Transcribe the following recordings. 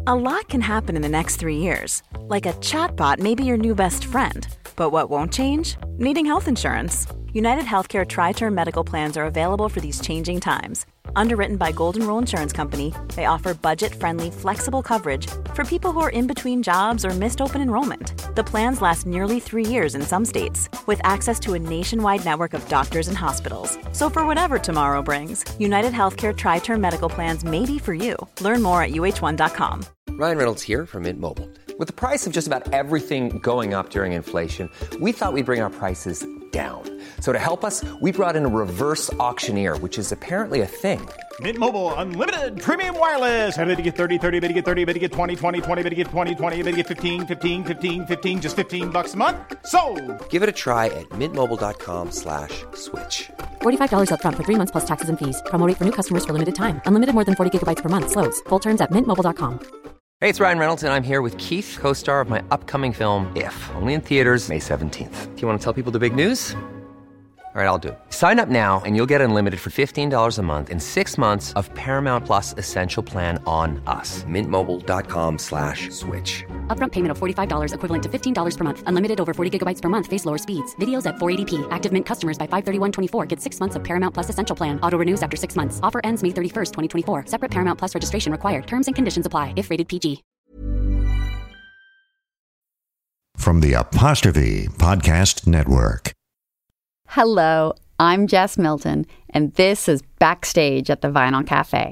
A lot can happen in the next 3 years. Like a chatbot may be your new best friend. But what won't change? Needing health insurance. United Healthcare Tri-Term Medical Plans are available for these changing times. Underwritten by Golden Rule Insurance Company, they offer budget-friendly, flexible coverage for people who are in between jobs or missed open enrollment. The plans last nearly 3 years in some states, with access to a nationwide network of doctors and hospitals. So for whatever tomorrow brings, United Healthcare Tri-Term Medical Plans may be for you. Learn more at uh1.com. Ryan Reynolds here from Mint Mobile. With the price of just about everything going up during inflation, we thought we'd bring our prices down. So to help us, we brought in a reverse auctioneer, which is apparently a thing. Mint Mobile Unlimited Premium Wireless. How to get 30, 30, bit to get 30, bit to get 20, 20, 20, bit to get 20, 20, bit to get 15, 15, 15, 15, just $15 a month? Sold! Give it a try at mintmobile.com/switch. $45 up front for 3 months plus taxes and fees. Promo rate for new customers for limited time. Unlimited more than 40 gigabytes per month. Slows full terms at mintmobile.com. Hey, it's Ryan Reynolds, and I'm here with Keith, co-star of my upcoming film, If, only in theaters May 17th. Do you want to tell people the big news? All right, I'll do it. Sign up now and you'll get unlimited for $15 a month and 6 months of Paramount Plus Essential Plan on us. mintmobile.com/switch. Upfront payment of $45 equivalent to $15 per month. Unlimited over 40 gigabytes per month. Face lower speeds. Videos at 480p. Active Mint customers by 531.24 get 6 months of Paramount Plus Essential Plan. Auto renews after 6 months. Offer ends May 31st, 2024. Separate Paramount Plus registration required. Terms and conditions apply if rated PG. From the Apostrophe Podcast Network. Hello, I'm Jess Milton, and this is Backstage at the Vinyl Cafe.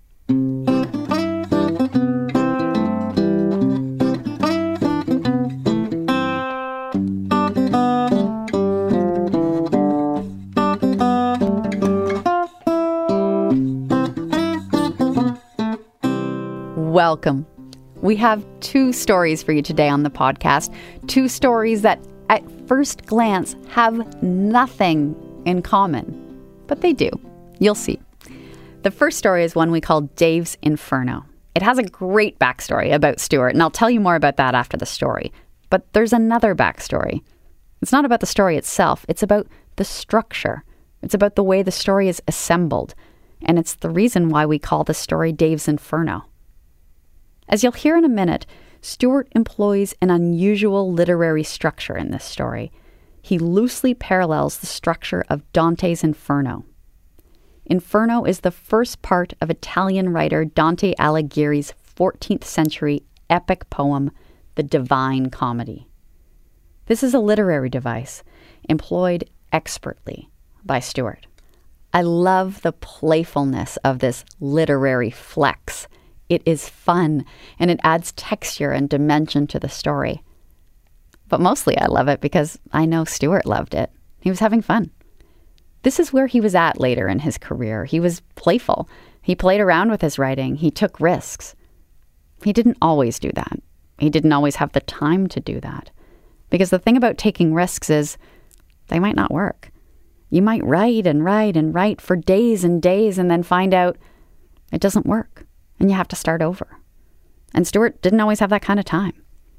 Welcome. We have 2 stories for you today on the podcast. 2 stories that at first glance have nothing in common, but they do. You'll see. The first story is one we call Dave's Inferno. It has a great backstory about Stuart, and I'll tell you more about that after the story. But there's another backstory. It's not about the story itself. It's about the structure. It's about the way the story is assembled. And it's the reason why we call the story Dave's Inferno. As you'll hear in a minute, Stuart employs an unusual literary structure in this story. He loosely parallels the structure of Dante's Inferno. Inferno is the first part of Italian writer Dante Alighieri's 14th century epic poem, The Divine Comedy. This is a literary device employed expertly by Stuart. I love the playfulness of this literary flex. It is fun, and it adds texture and dimension to the story. But mostly I love it because I know Stuart loved it. He was having fun. This is where he was at later in his career. He was playful. He played around with his writing. He took risks. He didn't always do that. He didn't always have the time to do that. Because the thing about taking risks is they might not work. You might write and write and write for days and days and then find out it doesn't work. And you have to start over. And Stuart didn't always have that kind of time.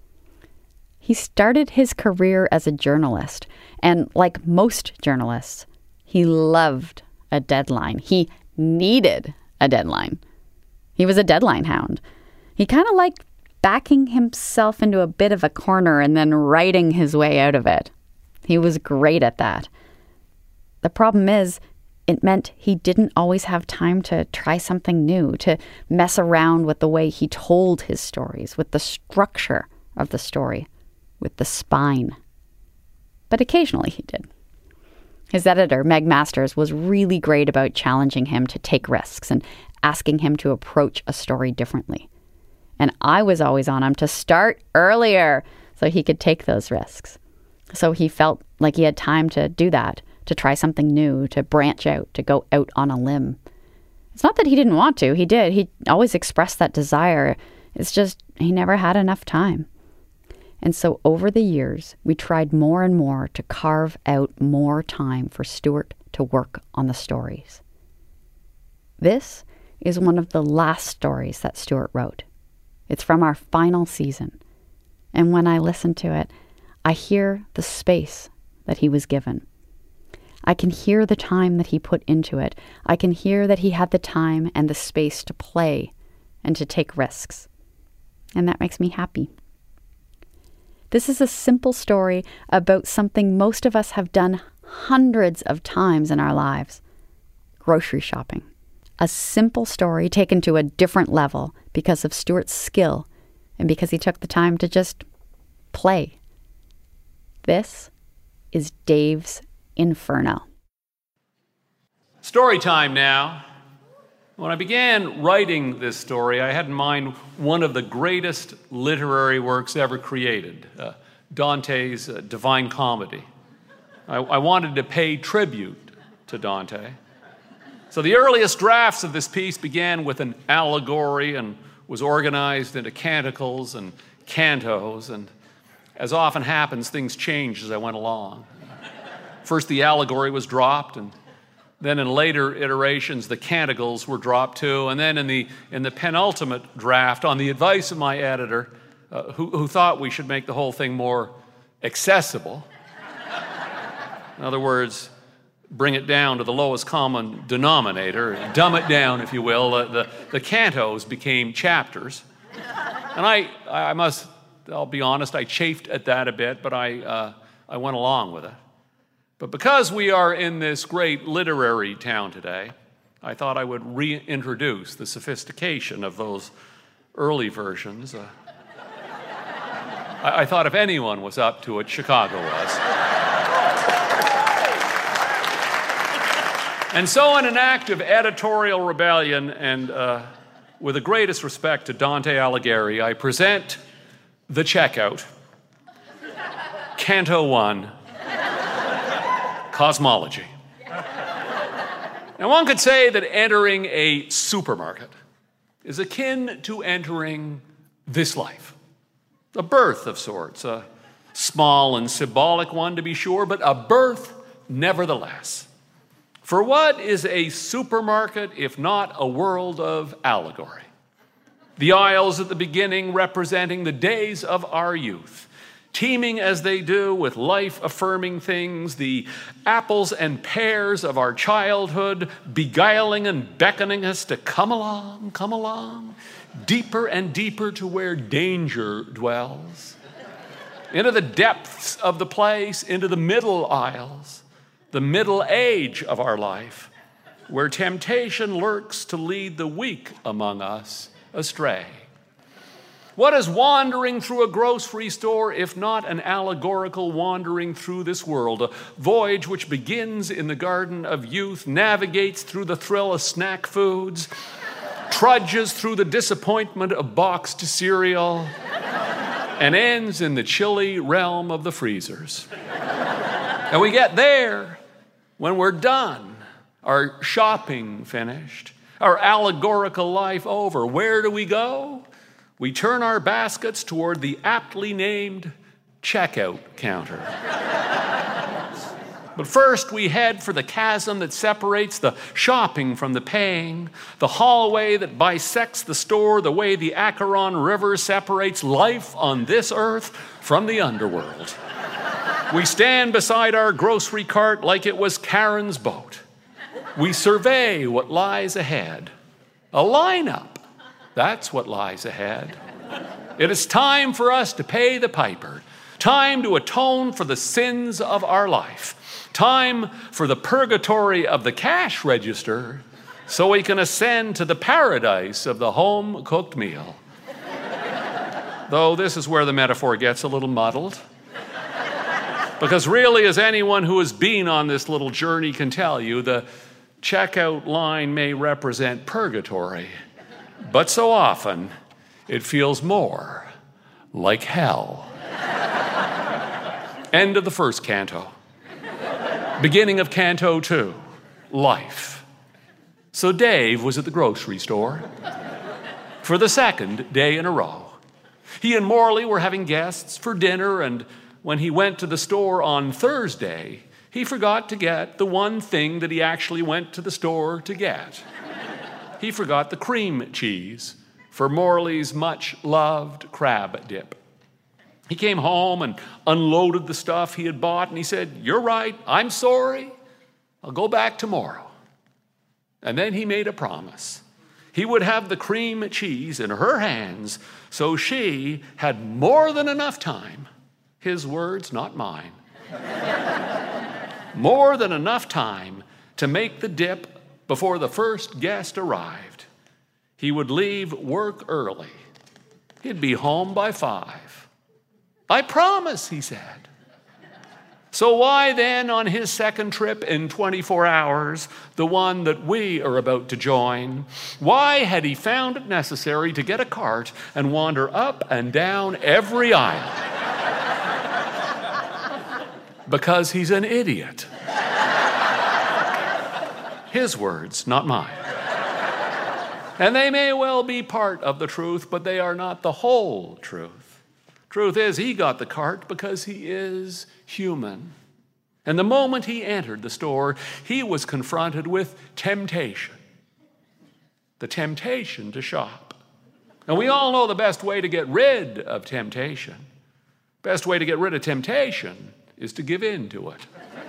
He started his career as a journalist, and like most journalists, he loved a deadline. He needed a deadline. He was a deadline hound. He kind of liked backing himself into a bit of a corner and then writing his way out of it. He was great at that. The problem is, it meant he didn't always have time to try something new, to mess around with the way he told his stories, with the structure of the story, with the spine. But occasionally he did. His editor, Meg Masters, was really great about challenging him to take risks and asking him to approach a story differently. And I was always on him to start earlier so he could take those risks. So he felt like he had time to do that, to try something new, to branch out, to go out on a limb. It's not that he didn't want to. He did. He always expressed that desire. It's just he never had enough time. And so over the years, we tried more and more to carve out more time for Stuart to work on the stories. This is one of the last stories that Stuart wrote. It's from our final season. And when I listen to it, I hear the space that he was given. I can hear the time that he put into it. I can hear that he had the time and the space to play and to take risks. and that makes me happy. This is a simple story about something most of us have done hundreds of times in our lives: grocery shopping. A simple story taken to a different level because of Stuart's skill and because he took the time to just play. This is Dave's Inferno. Story time now. When I began writing this story, I had in mind one of the greatest literary works ever created, Dante's Divine Comedy. I wanted to pay tribute to Dante. So the earliest drafts of this piece began with an allegory and was organized into canticles and cantos, and as often happens, things changed as I went along. First, the allegory was dropped, and then in later iterations, the canticles were dropped too, and then in the penultimate draft, on the advice of my editor, who thought we should make the whole thing more accessible, in other words, bring it down to the lowest common denominator, dumb it down, if you will, the cantos became chapters. And I'll be honest, I chafed at that a bit, but I went along with it. But because we are in this great literary town today, I thought I would reintroduce the sophistication of those early versions. I thought if anyone was up to it, Chicago was. And so in an act of editorial rebellion and with the greatest respect to Dante Alighieri, I present The Checkout, Canto 1, Cosmology. Now, one could say that entering a supermarket is akin to entering this life. A birth of sorts, a small and symbolic one to be sure, but a birth nevertheless. For what is a supermarket if not a world of allegory? The aisles at the beginning representing the days of our youth, teeming as they do with life-affirming things, the apples and pears of our childhood, beguiling and beckoning us to come along, deeper and deeper to where danger dwells, into the depths of the place, into the middle aisles, the middle age of our life, where temptation lurks to lead the weak among us astray. What is wandering through a grocery store if not an allegorical wandering through this world, a voyage which begins in the garden of youth, navigates through the thrill of snack foods, trudges through the disappointment of boxed cereal, and ends in the chilly realm of the freezers. And we get there when we're done, our shopping finished, our allegorical life over. Where do we go? We turn our baskets toward the aptly named checkout counter. But first, we head for the chasm that separates the shopping from the paying, the hallway that bisects the store the way the Acheron River separates life on this earth from the underworld. We stand beside our grocery cart like it was Karen's boat. We survey what lies ahead. A lineup. That's what lies ahead. It is time for us to pay the piper. Time to atone for the sins of our life. Time for the purgatory of the cash register so we can ascend to the paradise of the home-cooked meal. Though this is where the metaphor gets a little muddled. Because really, as anyone who has been on this little journey can tell you, the checkout line may represent purgatory, but so often it feels more like hell. End of the first canto. Beginning of Canto 2, Life. So Dave was at the grocery store for the second day in a row. He and Morley were having guests for dinner, and when he went to the store on Thursday, he forgot to get the one thing that he actually went to the store to get. He forgot the cream cheese for Morley's much-loved crab dip. He came home and unloaded the stuff he had bought, and he said, "You're right, I'm sorry. I'll go back tomorrow." And then he made a promise. He would have the cream cheese in her hands, so she had more than enough time. His words, not mine. More than enough time to make the dip before the first guest arrived. He would leave work early. He'd be home by 5. I promise, he said. So why then, on his second trip in 24 hours, the one that we are about to join, why had he found it necessary to get a cart and wander up and down every aisle? Because he's an idiot. His words, not mine. And they may well be part of the truth, but they are not the whole truth. Truth is, he got the cart because he is human. And the moment he entered the store, he was confronted with temptation. The temptation to shop. And we all know the best way to get rid of temptation. Best way to get rid of temptation is to give in to it.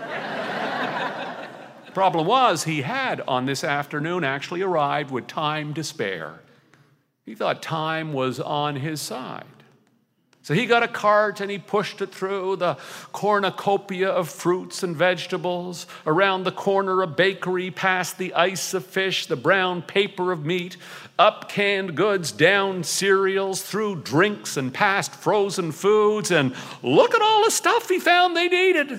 The problem was, he had on this afternoon actually arrived with time to spare. He thought time was on his side. So he got a cart and he pushed it through the cornucopia of fruits and vegetables, around the corner a bakery, past the ice of fish, the brown paper of meat, up canned goods, down cereals, through drinks and past frozen foods, and look at all the stuff he found they needed.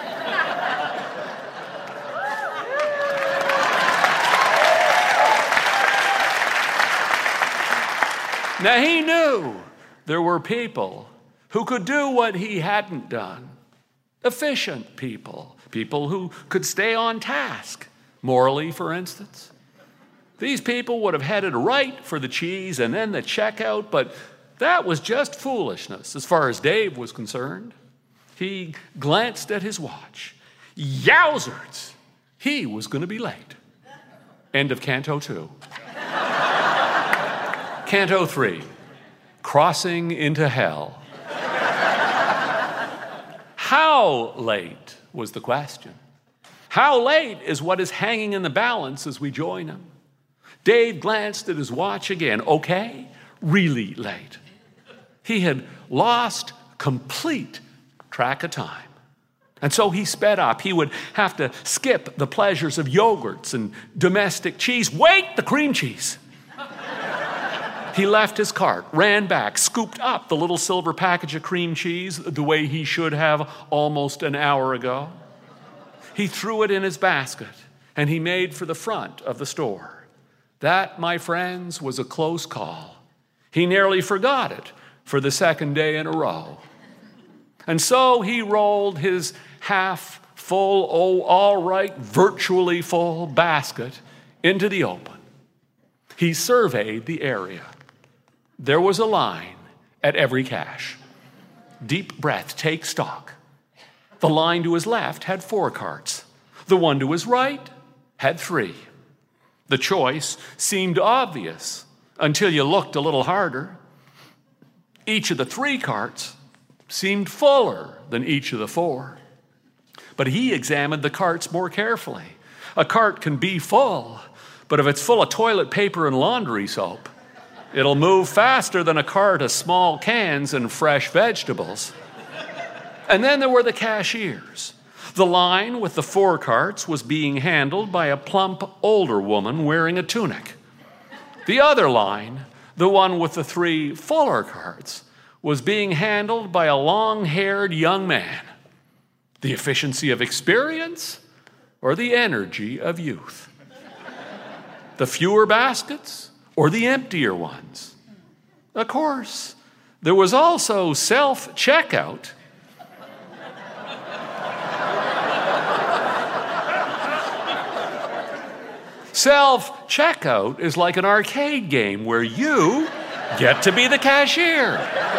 Now he knew there were people who could do what he hadn't done. Efficient people. People who could stay on task. Morally, for instance. These people would have headed right for the cheese and then the checkout, but that was just foolishness as far as Dave was concerned. He glanced at his watch. Yowzers! He was going to be late. End of Canto 2. Canto 3. Crossing into hell. How late was the question? How late is what is hanging in the balance as we join him? Dave glanced at his watch again. Okay, really late. He had lost complete track of time. And so he sped up. He would have to skip the pleasures of yogurts and domestic cheese. Wait, the cream cheese. He left his cart, ran back, scooped up the little silver package of cream cheese the way he should have almost an hour ago. He threw it in his basket, and he made for the front of the store. That, my friends, was a close call. He nearly forgot it for the second day in a row. And so he rolled his half-full, all right, virtually full basket into the open. He surveyed the area. There was a line at every cash. Deep breath, take stock. The line to his left had 4 carts. The one to his right had 3. The choice seemed obvious until you looked a little harder. Each of the 3 carts seemed fuller than each of the 4. But he examined the carts more carefully. A cart can be full, but if it's full of toilet paper and laundry soap, it'll move faster than a cart of small cans and fresh vegetables. And then there were the cashiers. The line with the 4 carts was being handled by a plump older woman wearing a tunic. The other line, the one with the 3 fuller carts, was being handled by a long-haired young man. The efficiency of experience or the energy of youth? The fewer baskets or the emptier ones? Of course, there was also self-checkout. Self-checkout is like an arcade game where you get to be the cashier.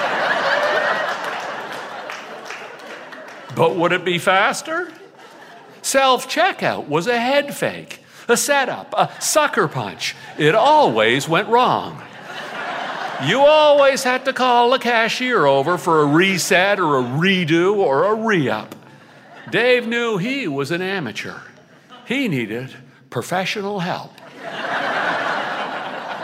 But would it be faster? Self-checkout was a head fake. A setup, a sucker punch. It always went wrong. You always had to call a cashier over for a reset or a redo or a re-up. Dave knew he was an amateur. He needed professional help.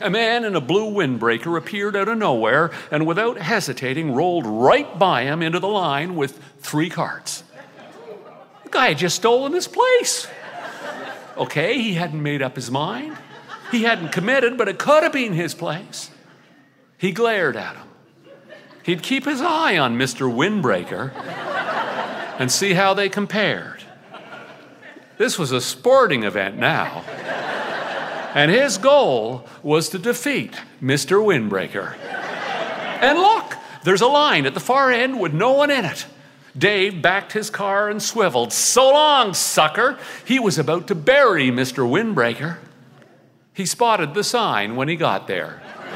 A man in a blue windbreaker appeared out of nowhere and without hesitating rolled right by him into the line with 3 carts. The guy had just stolen his place. Okay, he hadn't made up his mind. He hadn't committed, but it could have been his place. He glared at him. He'd keep his eye on Mr. Windbreaker and see how they compared. This was a sporting event now. And his goal was to defeat Mr. Windbreaker. And look, there's a line at the far end with no one in it. Dave backed his car and swiveled. So long, sucker. He was about to bury Mr. Windbreaker. He spotted the sign when he got there.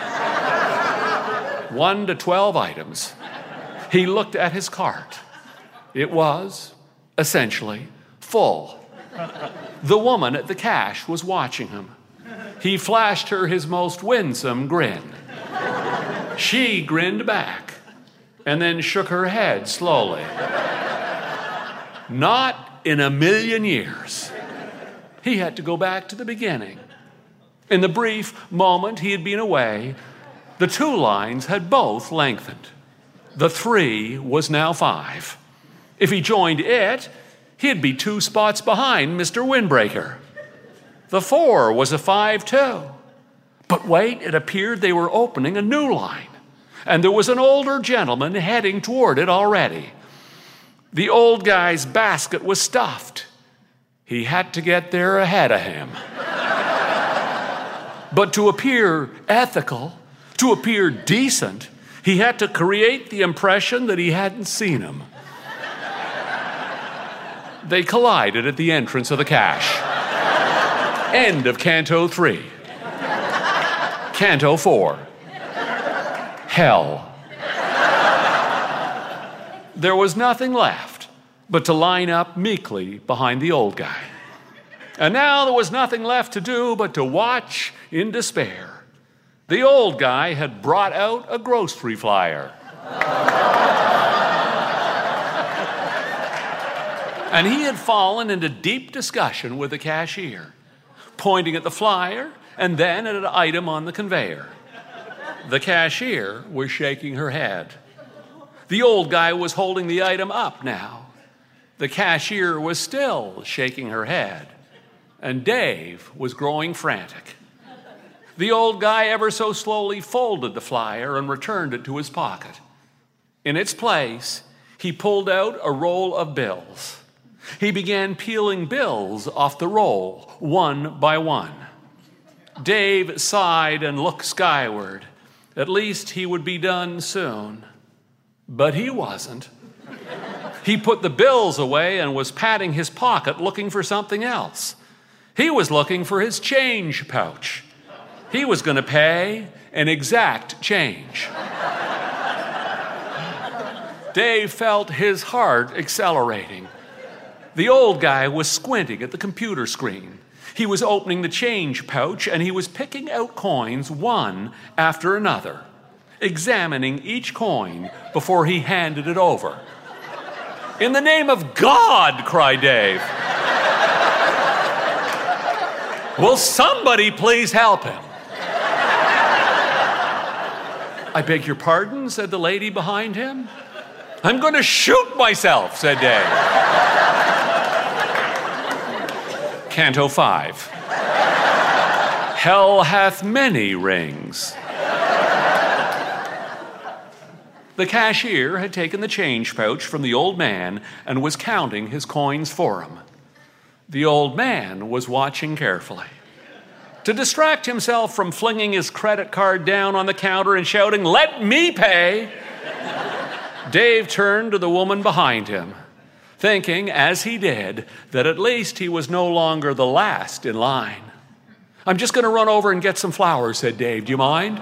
1 to 12 items. He looked at his cart. It was, essentially, full. The woman at the cash was watching him. He flashed her his most winsome grin. She grinned back and then shook her head slowly. Not in a million years. He had to go back to the beginning. In the brief moment he had been away, the 2 lines had both lengthened. The 3 was now 5. If he joined it, he'd be 2 spots behind Mr. Windbreaker. The 4 was a 5 too. But wait, it appeared they were opening a new line, and there was an older gentleman heading toward it already. The old guy's basket was stuffed. He had to get there ahead of him. But to appear ethical, to appear decent, he had to create the impression that he hadn't seen him. They collided at the entrance of the cache. End of Canto 3. Canto 4. Hell. There was nothing left but to line up meekly behind the old guy. And now there was nothing left to do but to watch in despair. The old guy had brought out a grocery flyer. And he had fallen into deep discussion with the cashier, pointing at the flyer and then at an item on the conveyor. The cashier was shaking her head. The old guy was holding the item up now. The cashier was still shaking her head. And Dave was growing frantic. The old guy ever so slowly folded the flyer and returned it to his pocket. In its place, he pulled out a roll of bills. He began peeling bills off the roll, one by one. Dave sighed and looked skyward. At least he would be done soon. But he wasn't. He put the bills away and was patting his pocket looking for something else. He was looking for his change pouch. He was going to pay an exact change. Dave felt his heart accelerating. The old guy was squinting at the computer screen. He was opening the change pouch and he was picking out coins one after another, examining each coin before he handed it over. "In the name of God," cried Dave. "Will somebody please help him?" "I beg your pardon," said the lady behind him. "I'm going to shoot myself," said Dave. Canto 5. Hell hath many rings. The cashier had taken the change pouch from the old man and was counting his coins for him. The old man was watching carefully. To distract himself from flinging his credit card down on the counter and shouting, "Let me pay," Dave turned to the woman behind him, thinking, as he did, that at least he was no longer the last in line. "I'm just going to run over and get some flowers," said Dave. "Do you mind?"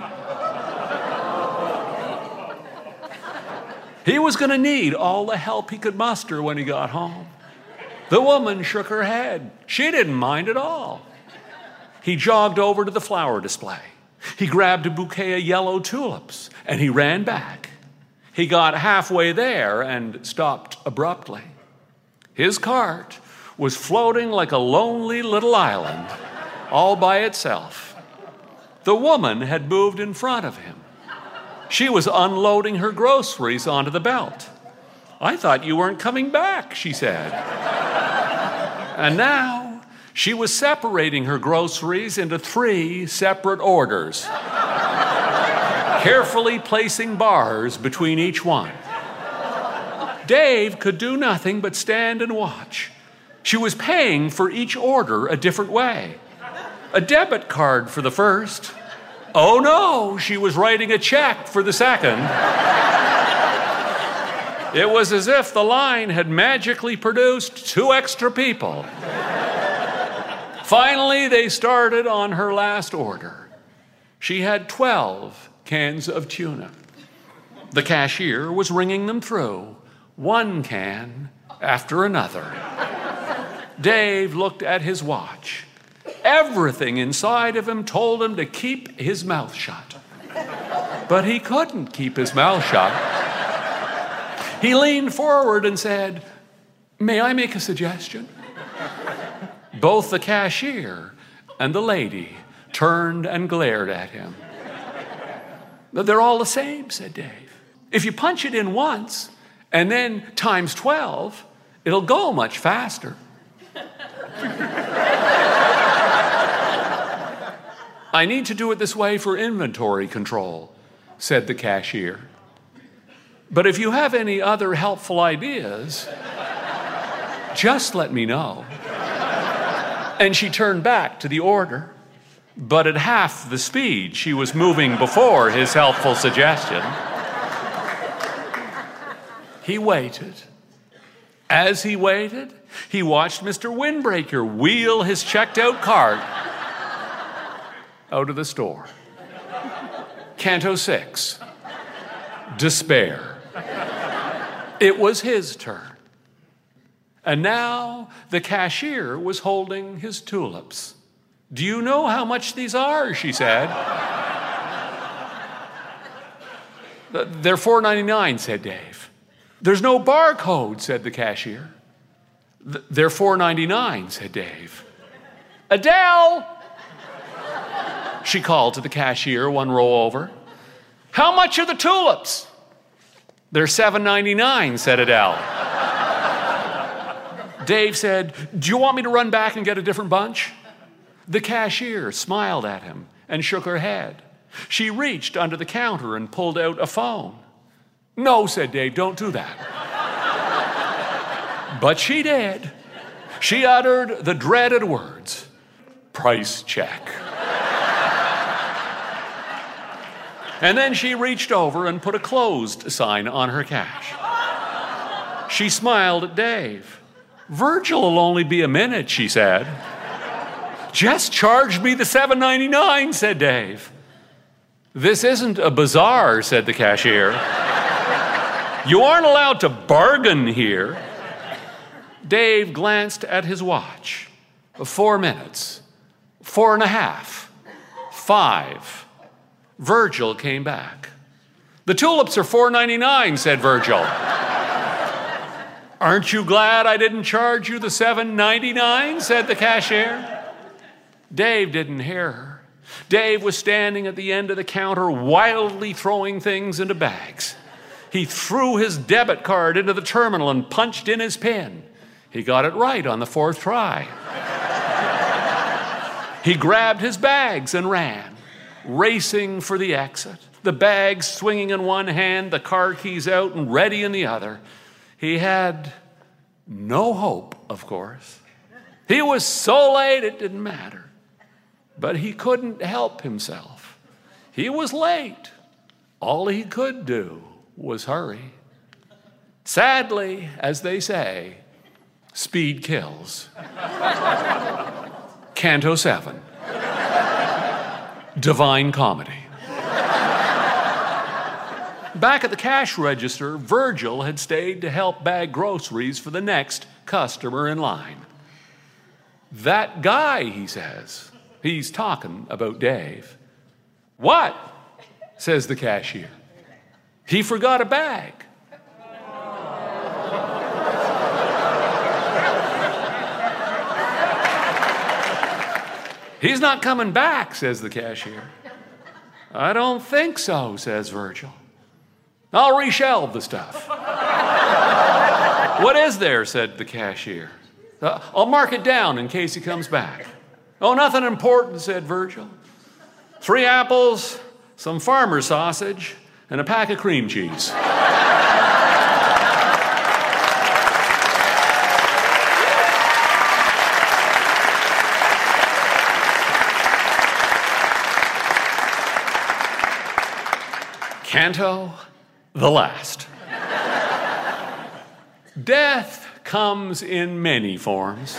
He was going to need all the help he could muster when he got home. The woman shook her head. She didn't mind at all. He jogged over to the flower display. He grabbed a bouquet of yellow tulips, and he ran back. He got halfway there and stopped abruptly. His cart was floating like a lonely little island, all by itself. The woman had moved in front of him. She was unloading her groceries onto the belt. "I thought you weren't coming back," she said. And now she was separating her groceries into 3 separate orders, carefully placing bars between each one. Dave could do nothing but stand and watch. She was paying for each order a different way. A debit card for the first. Oh no, she was writing a check for the second. It was as if the line had magically produced 2 extra people. Finally, they started on her last order. She had 12 cans of tuna. The cashier was ringing them through, 1 can after another. Dave looked at his watch. Everything inside of him told him to keep his mouth shut. But he couldn't keep his mouth shut. He leaned forward and said, "May I make a suggestion?" Both the cashier and the lady turned and glared at him. "They're all the same," said Dave. "If you punch it in once and then times 12, it'll go much faster." "I need to do it this way for inventory control," said the cashier. "But if you have any other helpful ideas, just let me know." And she turned back to the order, but at half the speed she was moving before his helpful suggestion. He waited. As he waited, he watched Mr. Windbreaker wheel his checked-out cart out of the store. Canto 6, Despair. It was his turn. And now the cashier was holding his tulips. "Do you know how much these are?" she said. "They're $4.99, said Dave. "There's no barcode," said the cashier. "They're $4.99, said Dave. "Adele!" she called to the cashier 1 row over. "How much are the tulips?" "They're $7.99, said Adele. Dave said, "Do you want me to run back and get a different bunch?" The cashier smiled at him and shook her head. She reached under the counter and pulled out a phone. "No," said Dave, "don't do that." But she did. She uttered the dreaded words, "Price check." And then she reached over and put a closed sign on her cash. She smiled at Dave. "Virgil will only be a minute," she said. "Just charge me the $7.99, said Dave. "This isn't a bazaar," said the cashier. "You aren't allowed to bargain here." Dave glanced at his watch. 4 minutes. 4.5. 5. Virgil came back. "The tulips are $4.99, said Virgil. "Aren't you glad I didn't charge you the $7.99, said the cashier. Dave didn't hear her. Dave was standing at the end of the counter, wildly throwing things into bags. He threw his debit card into the terminal and punched in his PIN. He got it right on the 4th try. He grabbed his bags and ran, racing for the exit, the bags swinging in one hand, the car keys out and ready in the other. He had no hope, of course. He was so late it didn't matter. But he couldn't help himself. He was late. All he could do was hurry. Sadly, as they say, speed kills. Canto 7, Divine Comedy. Back at the cash register, Virgil had stayed to help bag groceries for the next customer in line. "That guy," he says. He's talking about Dave. "What?" says the cashier. "He forgot a bag." "He's not coming back," says the cashier. I don't think so, says Virgil. I'll reshelve the stuff. What is there, said the cashier. I'll mark it down in case he comes back. Oh, nothing important, said Virgil. 3 apples, some farmer sausage, and a pack of cream cheese. Canto the last. Death comes in many forms.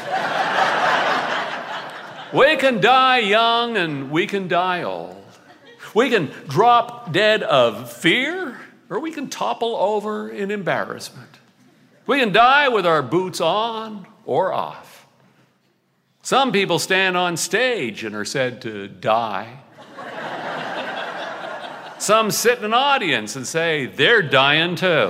We can die young and we can die old. We can drop dead of fear, or we can topple over in embarrassment. We can die with our boots on or off. Some people stand on stage and are said to die. Some sit in an audience and say they're dying too.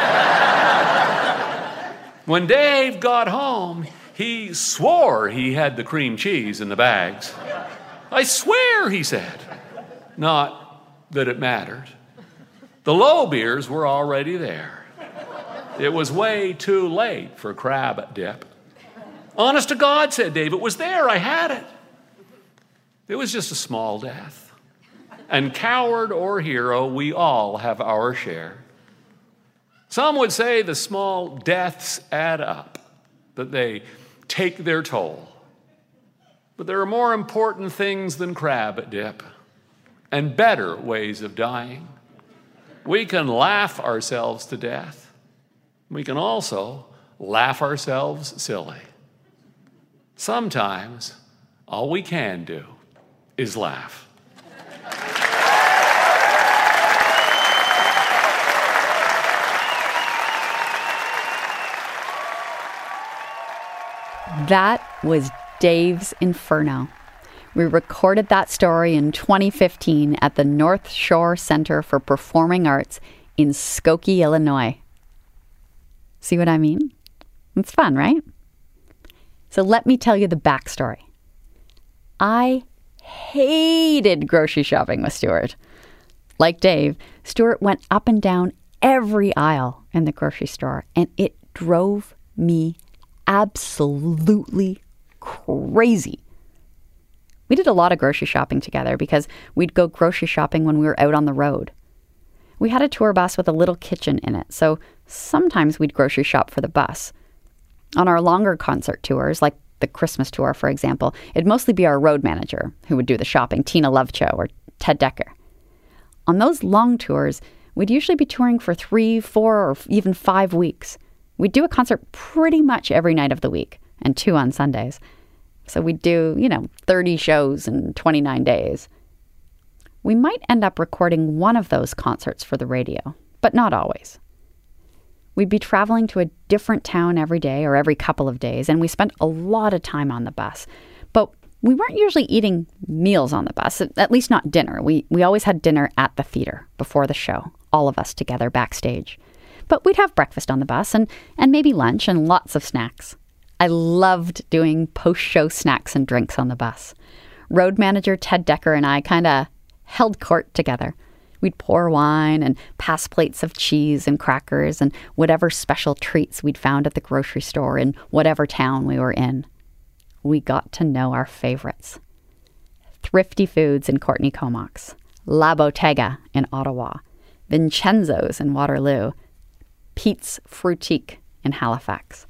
When Dave got home, he swore he had the cream cheese in the bags. I swear, he said. Not that it mattered. The low beers were already there. It was way too late for crab dip. Honest to God, said Dave, it was there. I had it. It was just a small death. And coward or hero, we all have our share. Some would say the small deaths add up, that they take their toll. But there are more important things than crab dip, and better ways of dying. We can laugh ourselves to death. We can also laugh ourselves silly. Sometimes all we can do is laugh. That was Dave's Inferno. We recorded that story in 2015 at the North Shore Center for Performing Arts in Skokie, Illinois. See what I mean? It's fun, right? So let me tell you the backstory. I hated grocery shopping with Stuart. Like Dave, Stuart went up and down every aisle in the grocery store, and it drove me absolutely crazy. We did a lot of grocery shopping together because we'd go grocery shopping when we were out on the road. We had a tour bus with a little kitchen in it, so sometimes we'd grocery shop for the bus. On our longer concert tours, like the Christmas tour, for example, it'd mostly be our road manager who would do the shopping, Tina Lovecho or Ted Decker. On those long tours, we'd usually be touring for 3, 4, or even 5 weeks. We'd do a concert pretty much every night of the week, and 2 on Sundays. So we'd do, 30 shows in 29 days. We might end up recording one of those concerts for the radio, but not always. We'd be traveling to a different town every day or every couple of days, and we spent a lot of time on the bus. But we weren't usually eating meals on the bus, at least not dinner. We always had dinner at the theater before the show, all of us together backstage. But we'd have breakfast on the bus and maybe lunch and lots of snacks. I loved doing post-show snacks and drinks on the bus. Road manager Ted Decker and I kind of held court together. We'd pour wine and pass plates of cheese and crackers and whatever special treats we'd found at the grocery store in whatever town we were in. We got to know our favorites. Thrifty Foods in Courtney Comox, La Bottega in Ottawa, Vincenzo's in Waterloo, Pete's Frutique in Halifax.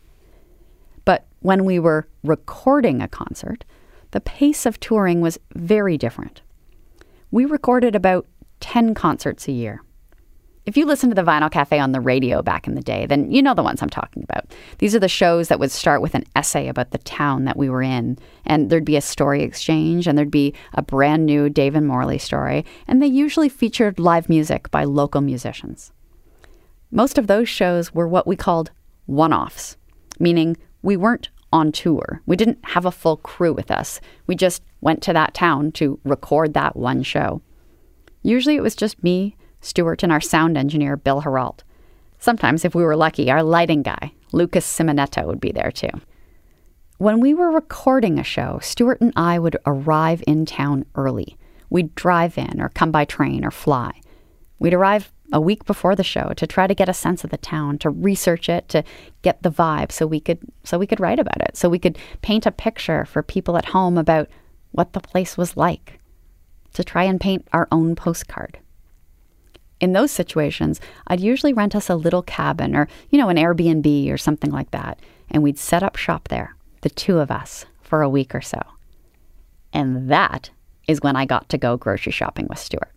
But when we were recording a concert, the pace of touring was very different. We recorded about 10 concerts a year. If you listened to the Vinyl Cafe on the radio back in the day, then you know the ones I'm talking about. These are the shows that would start with an essay about the town that we were in, and there'd be a story exchange, and there'd be a brand new Dave and Morley story, and they usually featured live music by local musicians. Most of those shows were what we called one-offs, meaning we weren't on tour. We didn't have a full crew with us. We just went to that town to record that one show. Usually it was just me, Stuart, and our sound engineer, Bill Herald. Sometimes, if we were lucky, our lighting guy, Lucas Simonetto, would be there too. When we were recording a show, Stuart and I would arrive in town early. we'd drive in or come by train or fly. We'd arrive a week before the show to try to get a sense of the town, to research it, to get the vibe so we could write about it, so we could paint a picture for people at home about what the place was like, to try and paint our own postcard. In those situations, I'd usually rent us a little cabin or, an Airbnb or something like that, and we'd set up shop there, the two of us, for a week or so. And that is when I got to go grocery shopping with Stuart.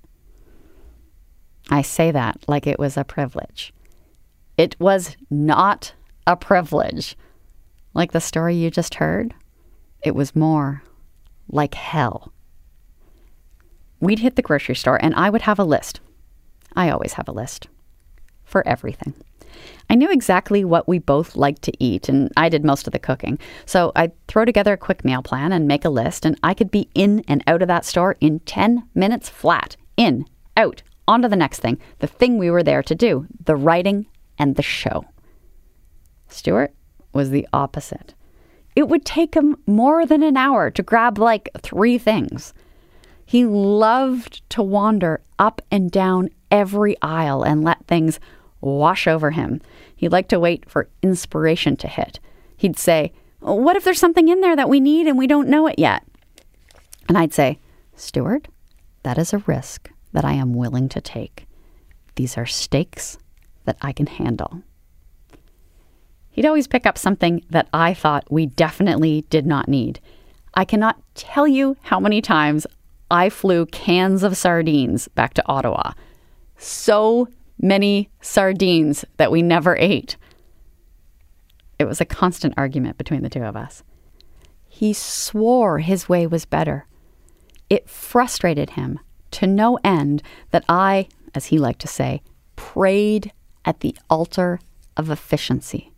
I say that like it was a privilege. It was not a privilege. Like the story you just heard, it was more like hell. We'd hit the grocery store and I would have a list. I always have a list for everything. I knew exactly what we both liked to eat, and I did most of the cooking. So I'd throw together a quick meal plan and make a list, and I could be in and out of that store in 10 minutes flat. In, out, on to the next thing, the thing we were there to do, the writing and the show. Stuart was the opposite. It would take him more than an hour to grab like 3 things. He loved to wander up and down every aisle and let things wash over him. He liked to wait for inspiration to hit. He'd say, "What if there's something in there that we need and we don't know it yet?" And I'd say, "Stuart, that is a risk that I am willing to take. These are stakes that I can handle." He'd always pick up something that I thought we definitely did not need. I cannot tell you how many times I flew cans of sardines back to Ottawa. So many sardines that we never ate. It was a constant argument between the two of us. He swore his way was better. It frustrated him to no end that I, as he liked to say, prayed at the altar of efficiency.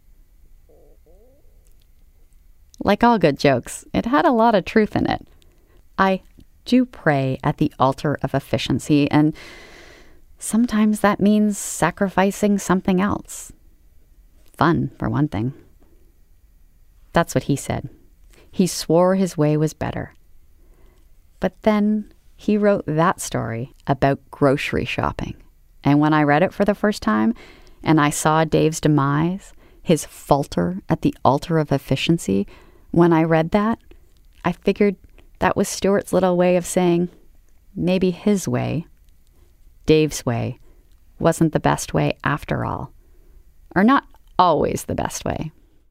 Like all good jokes, it had a lot of truth in it. I do pray at the altar of efficiency, and sometimes that means sacrificing something else. Fun, for one thing. That's what he said. He swore his way was better. But then he wrote that story about grocery shopping. And when I read it for the first time, and I saw Dave's demise, his falter at the altar of efficiency, when I read that, I figured that was Stuart's little way of saying maybe his way, Dave's way, wasn't the best way after all. Or not always the best way.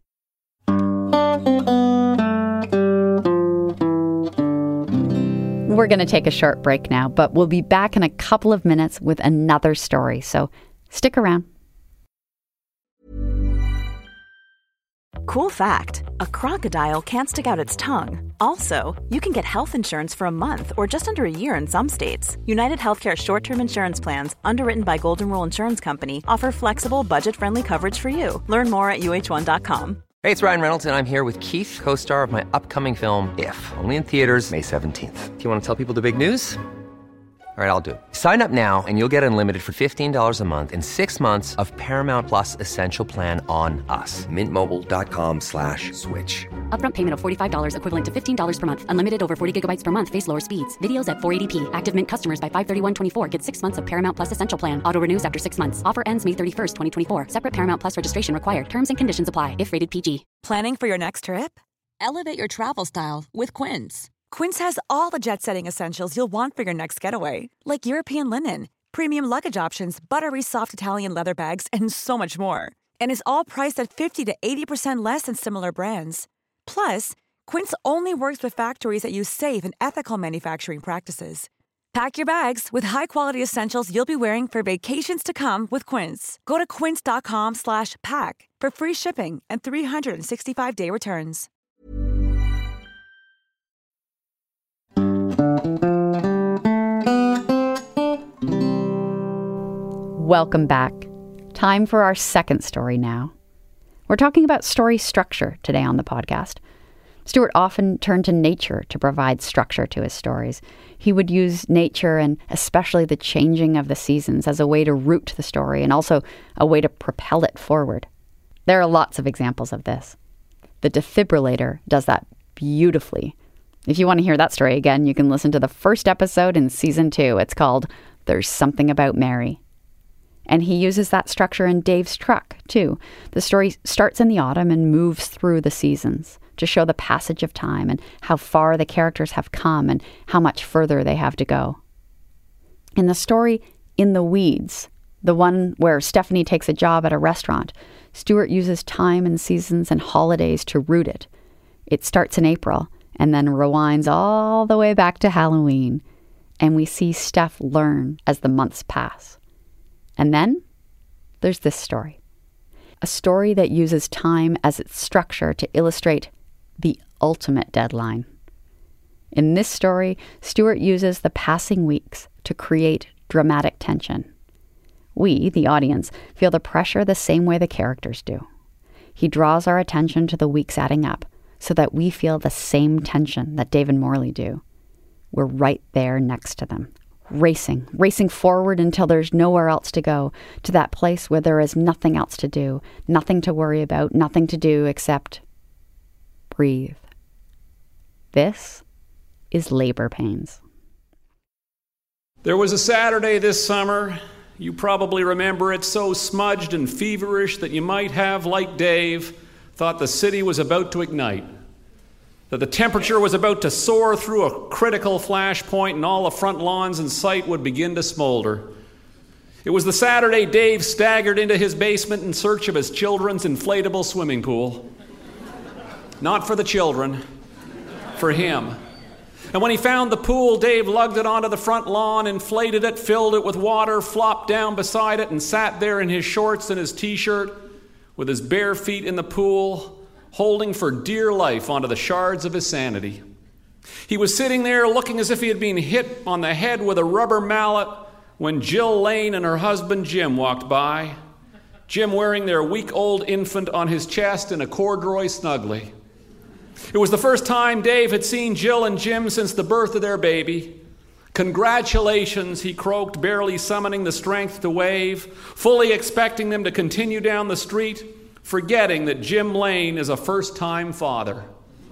We're going to take a short break now, but we'll be back in a couple of minutes with another story, so stick around. Cool fact, a crocodile can't stick out its tongue. Also, you can get health insurance for a month or just under a year in some states. United Healthcare short-term insurance plans, underwritten by Golden Rule Insurance Company, offer flexible, budget-friendly coverage for you. Learn more at UH1.com. Hey, it's Ryan Reynolds, and I'm here with Keith, co-star of my upcoming film, If, only in theaters May 17th. Do you want to tell people the big news? All right, I'll do it. Sign up now and you'll get unlimited for $15 a month and 6 months of Paramount Plus Essential Plan on us. MintMobile.com/switch. Upfront payment of $45 equivalent to $15 per month. Unlimited over 40 gigabytes per month. Face lower speeds. Videos at 480p. Active Mint customers by 531.24 get 6 months of Paramount Plus Essential Plan. Auto renews after 6 months. Offer ends May 31st, 2024. Separate Paramount Plus registration required. Terms and conditions apply if rated PG. Planning for your next trip? Elevate your travel style with Quince. Quince has all the jet-setting essentials you'll want for your next getaway, like European linen, premium luggage options, buttery soft Italian leather bags, and so much more. And is all priced at 50 to 80% less than similar brands. Plus, Quince only works with factories that use safe and ethical manufacturing practices. Pack your bags with high-quality essentials you'll be wearing for vacations to come with Quince. Go to quince.com/pack for free shipping and 365-day returns. Welcome back. Time for our second story now. We're talking about story structure today on the podcast. Stuart often turned to nature to provide structure to his stories. He would use nature and especially the changing of the seasons as a way to root the story and also a way to propel it forward. There are lots of examples of this. The defibrillator does that beautifully. If you want to hear that story again, you can listen to the first episode in season 2. It's called There's Something About Mary. And he uses that structure in Dave's Truck, too. The story starts in the autumn and moves through the seasons to show the passage of time and how far the characters have come and how much further they have to go. In the story In the Weeds, the one where Stephanie takes a job at a restaurant, Stewart uses time and seasons and holidays to root it. It starts in April and then rewinds all the way back to Halloween. And we see Steph learn as the months pass. And then there's this story. A story that uses time as its structure to illustrate the ultimate deadline. In this story, Stewart uses the passing weeks to create dramatic tension. We, the audience, feel the pressure the same way the characters do. He draws our attention to the weeks adding up so that we feel the same tension that Dave and Morley do. We're right there next to them, racing forward until there's nowhere else to go, to that place where there is nothing else to do, nothing to worry about, nothing to do except breathe. This is Labor Pains. There was a Saturday this summer. You probably remember it, so smudged and feverish that you might have, like Dave, thought the city was about to ignite, that the temperature was about to soar through a critical flashpoint and all the front lawns in sight would begin to smolder. It was the Saturday Dave staggered into his basement in search of his children's inflatable swimming pool. Not for the children, for him. And when he found the pool, Dave lugged it onto the front lawn, inflated it, filled it with water, flopped down beside it, and sat there in his shorts and his t-shirt with his bare feet in the pool, holding for dear life onto the shards of his sanity. He was sitting there looking as if he had been hit on the head with a rubber mallet when Jill Lane and her husband Jim walked by, Jim wearing their week-old infant on his chest in a corduroy snuggly. It was the first time Dave had seen Jill and Jim since the birth of their baby. "Congratulations," he croaked, barely summoning the strength to wave, fully expecting them to continue down the street, forgetting that Jim Lane is a first-time father.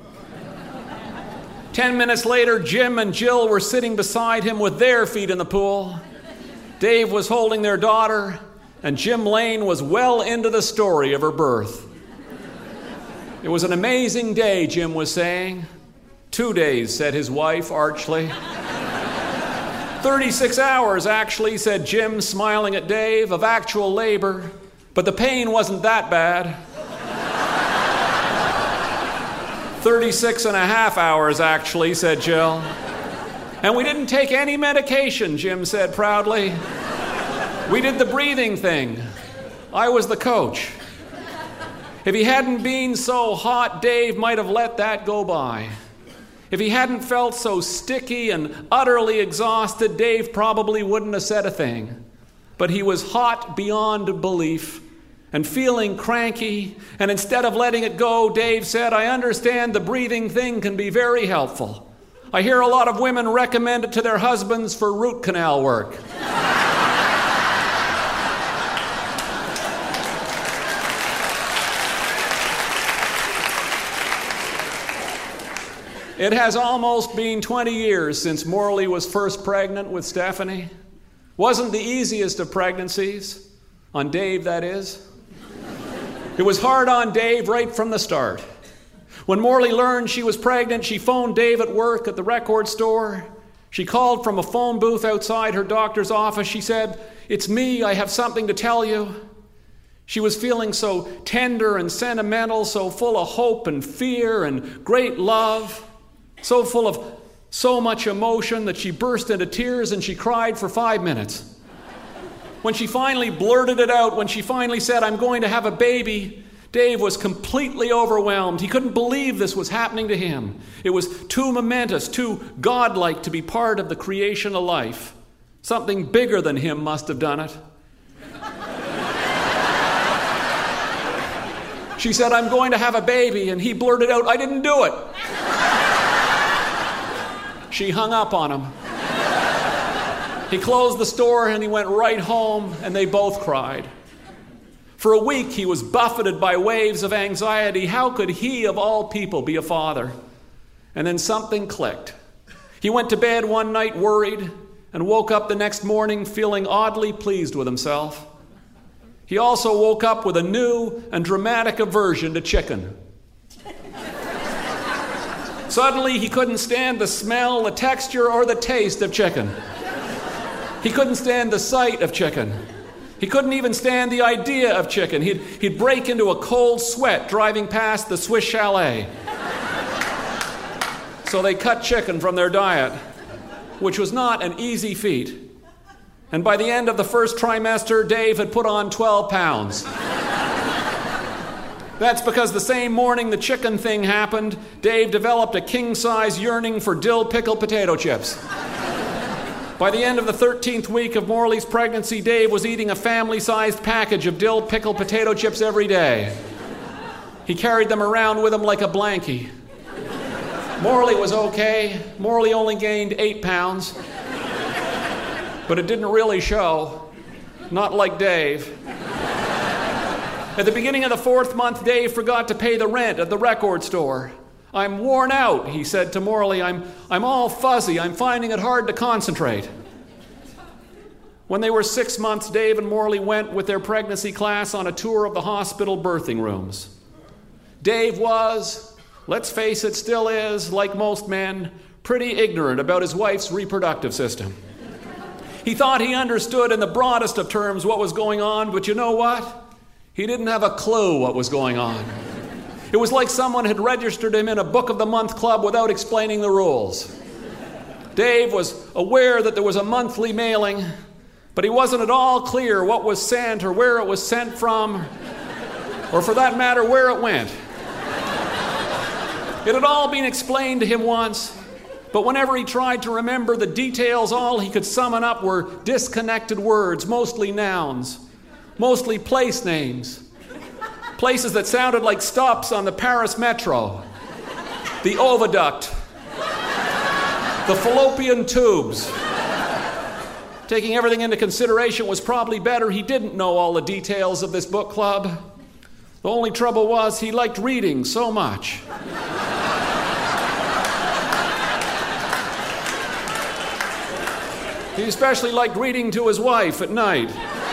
10 minutes later, Jim and Jill were sitting beside him with their feet in the pool. Dave was holding their daughter, and Jim Lane was well into the story of her birth. "It was an amazing day," Jim was saying. "2 days," said his wife archly. 36 hours, actually, said Jim, smiling at Dave, "of actual labor. But the pain wasn't that bad." 36 and a half hours, actually, said Jill. "And we didn't take any medication," Jim said proudly. "We did the breathing thing. I was the coach. If he hadn't been so hot, Dave might have let that go by. If he hadn't felt so sticky and utterly exhausted, Dave probably wouldn't have said a thing. But he was hot beyond belief and feeling cranky, and instead of letting it go, Dave said, "I understand the breathing thing can be very helpful. I hear a lot of women recommend it to their husbands for root canal work." It has almost been 20 years since Morley was first pregnant with Stephanie. Wasn't the easiest of pregnancies. On Dave, that is. It was hard on Dave right from the start. When Morley learned she was pregnant, she phoned Dave at work at the record store. She called from a phone booth outside her doctor's office. She said, "It's me, I have something to tell you." She was feeling so tender and sentimental, so full of hope and fear and great love. So full of so much emotion that she burst into tears and she cried for 5 minutes. When she finally blurted it out, when she finally said, "I'm going to have a baby," Dave was completely overwhelmed. He couldn't believe this was happening to him. It was too momentous, too godlike to be part of the creation of life. Something bigger than him must have done it. She said, "I'm going to have a baby," and he blurted out, "I didn't do it." She hung up on him. He closed the store and he went right home, and they both cried. For a week he was buffeted by waves of anxiety. How could he, of all people, be a father? And then something clicked. He went to bed one night worried and woke up the next morning feeling oddly pleased with himself. He also woke up with a new and dramatic aversion to chicken. Suddenly, he couldn't stand the smell, the texture, or the taste of chicken. He couldn't stand the sight of chicken. He couldn't even stand the idea of chicken. He'd break into a cold sweat driving past the Swiss Chalet. So they cut chicken from their diet, which was not an easy feat. And by the end of the first trimester, Dave had put on 12 pounds. That's because the same morning the chicken thing happened, Dave developed a king-size yearning for dill pickle potato chips. By the end of the 13th week of Morley's pregnancy, Dave was eating a family-sized package of dill pickle potato chips every day. He carried them around with him like a blankie. Morley was okay. Morley only gained 8 pounds. But it didn't really show. Not like Dave. At the beginning of the 4th month, Dave forgot to pay the rent at the record store. "I'm worn out," he said to Morley. I'm all fuzzy. I'm finding it hard to concentrate." When they were 6 months, Dave and Morley went with their pregnancy class on a tour of the hospital birthing rooms. Dave was, let's face it, still is, like most men, pretty ignorant about his wife's reproductive system. He thought he understood in the broadest of terms what was going on, but you know what? He didn't have a clue what was going on. It was like someone had registered him in a Book of the Month club without explaining the rules. Dave was aware that there was a monthly mailing, but he wasn't at all clear what was sent or where it was sent from, or for that matter, where it went. It had all been explained to him once, but whenever he tried to remember the details, all he could summon up were disconnected words, mostly nouns, mostly place names, places that sounded like stops on the Paris Metro, the oviduct, the fallopian tubes. Taking everything into consideration, was probably better he didn't know all the details of this book club. The only trouble was he liked reading so much. He especially liked reading to his wife at night.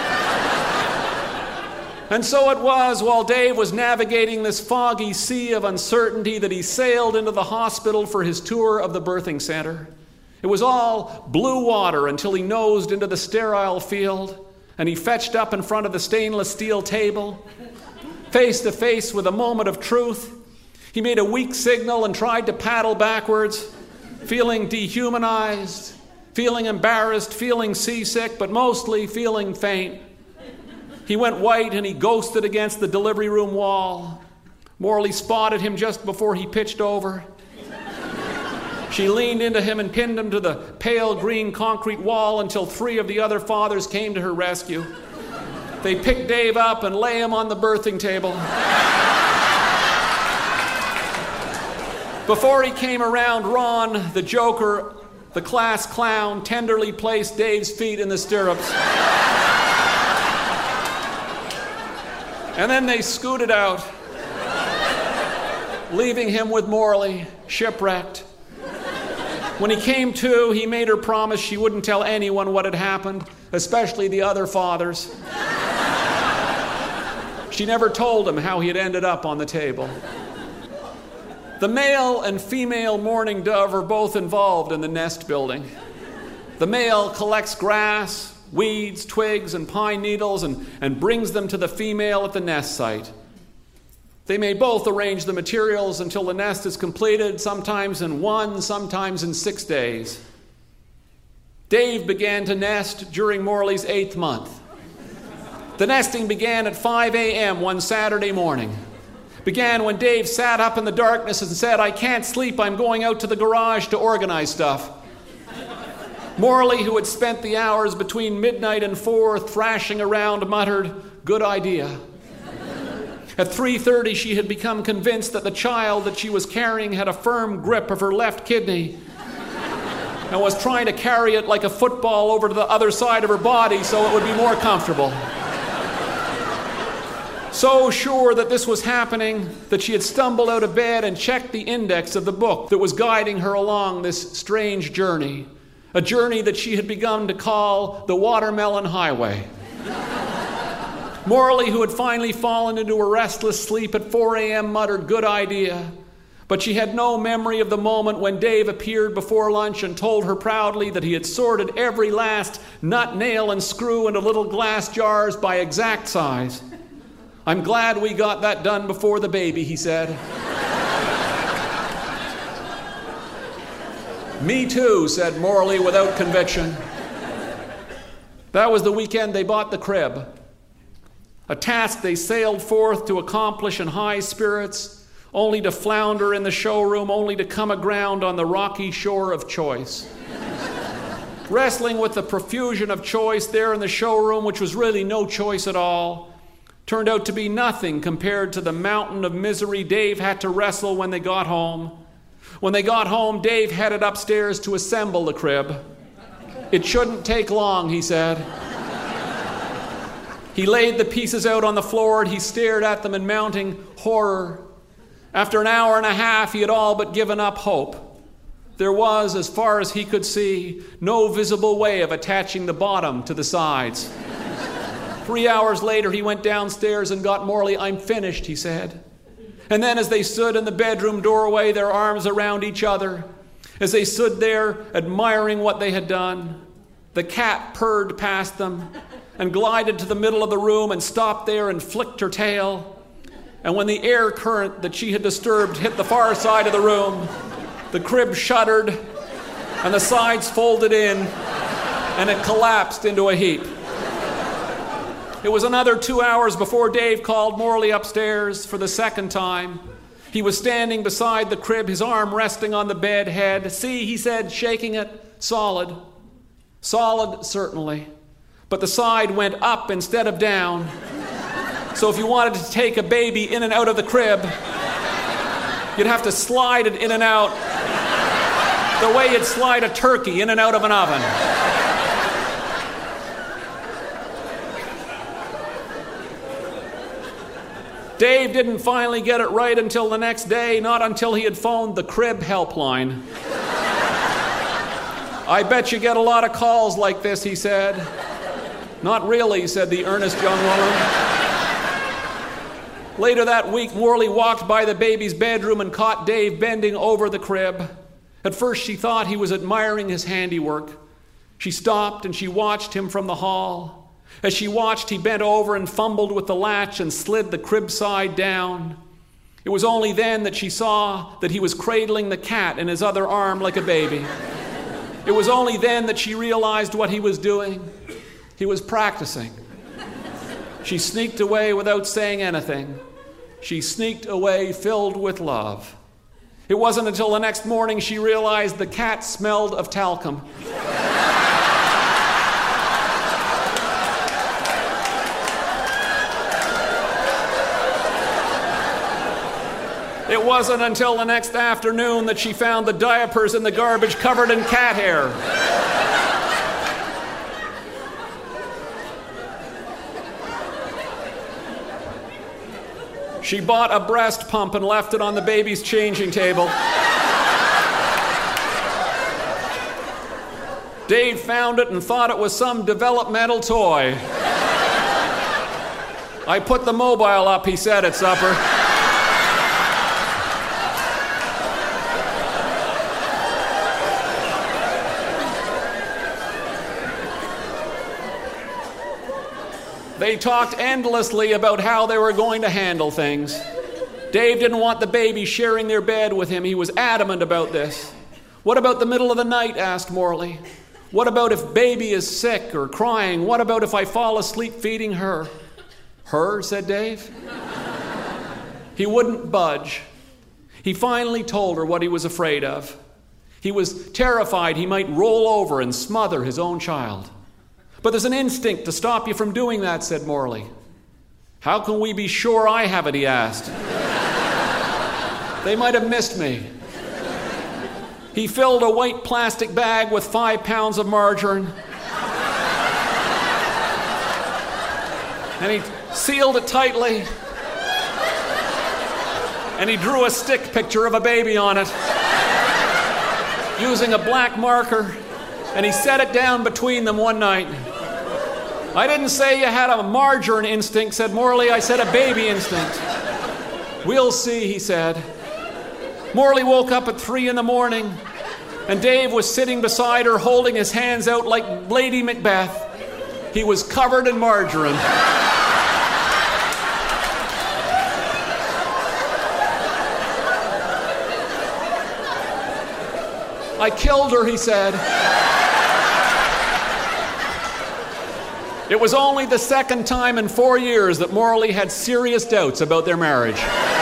And so it was, while Dave was navigating this foggy sea of uncertainty, that he sailed into the hospital for his tour of the birthing center. It was all blue water until he nosed into the sterile field, and he fetched up in front of the stainless steel table. Face to face with a moment of truth, he made a weak signal and tried to paddle backwards, feeling dehumanized, feeling embarrassed, feeling seasick, but mostly feeling faint. He went white and he ghosted against the delivery room wall. Morley spotted him just before he pitched over. She leaned into him and pinned him to the pale green concrete wall until 3 of the other fathers came to her rescue. They picked Dave up and lay him on the birthing table. Before he came around, Ron, the joker, the class clown, tenderly placed Dave's feet in the stirrups. And then they scooted out, leaving him with Morley, shipwrecked. When he came to, he made her promise she wouldn't tell anyone what had happened, especially the other fathers. She never told him how he had ended up on the table. The male and female mourning dove are both involved in the nest building. The male collects grass, weeds, twigs, and pine needles and brings them to the female at the nest site. They may both arrange the materials until the nest is completed, sometimes in 1, sometimes in 6 days. Dave began to nest during Morley's 8th month. The nesting began at 5 a.m. one Saturday morning. Began when Dave sat up in the darkness and said, "I can't sleep, I'm going out to the garage to organize stuff." Morley, who had spent the hours between midnight and 4 thrashing around, muttered, "Good idea." At 3:30, she had become convinced that the child that she was carrying had a firm grip of her left kidney and was trying to carry it like a football over to the other side of her body so it would be more comfortable. So sure that this was happening that she had stumbled out of bed and checked the index of the book that was guiding her along this strange journey, a journey that she had begun to call the Watermelon Highway. Morley, who had finally fallen into a restless sleep at 4 a.m., muttered, "Good idea." But she had no memory of the moment when Dave appeared before lunch and told her proudly that he had sorted every last nut, nail, and screw into little glass jars by exact size. "I'm glad we got that done before the baby," he said. "Me too," said Morley without conviction. That was the weekend they bought the crib. A task they sailed forth to accomplish in high spirits, only to flounder in the showroom, only to come aground on the rocky shore of choice. Wrestling with the profusion of choice there in the showroom, which was really no choice at all, turned out to be nothing compared to the mountain of misery Dave had to wrestle when they got home. When they got home, Dave headed upstairs to assemble the crib. "It shouldn't take long," he said. He laid the pieces out on the floor and he stared at them in mounting horror. After an hour and a half, he had all but given up hope. There was, as far as he could see, no visible way of attaching the bottom to the sides. 3 hours later, he went downstairs and got Morley. "I'm finished," he said. And then as they stood in the bedroom doorway, their arms around each other, as they stood there admiring what they had done, the cat purred past them and glided to the middle of the room and stopped there and flicked her tail. And when the air current that she had disturbed hit the far side of the room, the crib shuddered and the sides folded in and it collapsed into a heap. It was another 2 hours before Dave called Morley upstairs for the second time. He was standing beside the crib, his arm resting on the bed head. "See," he said, shaking it, "solid." Solid, certainly. But the side went up instead of down. So if you wanted to take a baby in and out of the crib, you'd have to slide it in and out the way you'd slide a turkey in and out of an oven. Dave didn't finally get it right until the next day, not until he had phoned the crib helpline. "I bet you get a lot of calls like this," he said. "Not really," said the earnest young woman. Later that week, Morley walked by the baby's bedroom and caught Dave bending over the crib. At first, she thought he was admiring his handiwork. She stopped and she watched him from the hall. As she watched, he bent over and fumbled with the latch and slid the crib side down. It was only then that she saw that he was cradling the cat in his other arm like a baby. It was only then that she realized what he was doing. He was practicing. She sneaked away without saying anything. She sneaked away filled with love. It wasn't until the next morning she realized the cat smelled of talcum. It wasn't until the next afternoon that she found the diapers in the garbage covered in cat hair. She bought a breast pump and left it on the baby's changing table. Dave found it and thought it was some developmental toy. "I put the mobile up," he said at supper. They talked endlessly about how they were going to handle things. Dave didn't want the baby sharing their bed with him. He was adamant about this. "What about the middle of the night?" asked Morley. "What about if baby is sick or crying? What about if I fall asleep feeding her?" "Her?" said Dave. He wouldn't budge. He finally told her what he was afraid of. He was terrified he might roll over and smother his own child. "But there's an instinct to stop you from doing that," said Morley. "How can we be sure I haven't?" he asked. "They might have missed me." He filled a white plastic bag with 5 pounds of margarine. And he sealed it tightly and he drew a stick picture of a baby on it using a black marker, and he set it down between them one night. I didn't say you had a margarine instinct, said Morley. I said a baby instinct. We'll see, he said. Morley woke up at 3 a.m, and Dave was sitting beside her holding his hands out like Lady Macbeth. He was covered in margarine. I killed her, he said. It was only the second time in 4 years that Morley had serious doubts about their marriage.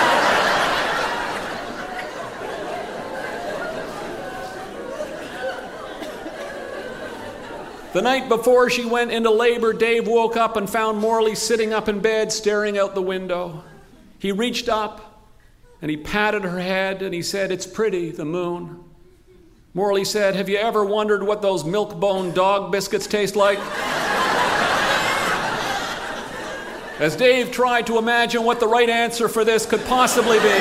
The night before she went into labor, Dave woke up and found Morley sitting up in bed, staring out the window. He reached up and he patted her head and he said, "It's pretty, the moon." Morley said, "Have you ever wondered what those milk-bone dog biscuits taste like?" As Dave tried to imagine what the right answer for this could possibly be,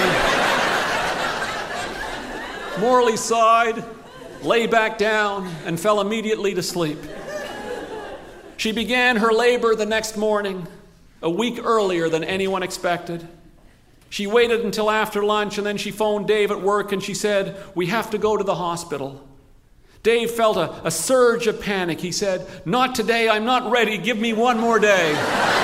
Morley sighed, lay back down, and fell immediately to sleep. She began her labor the next morning, a week earlier than anyone expected. She waited until after lunch, and then she phoned Dave at work and she said, "We have to go to the hospital." Dave felt a surge of panic. He said, "Not today, I'm not ready, give me one more day."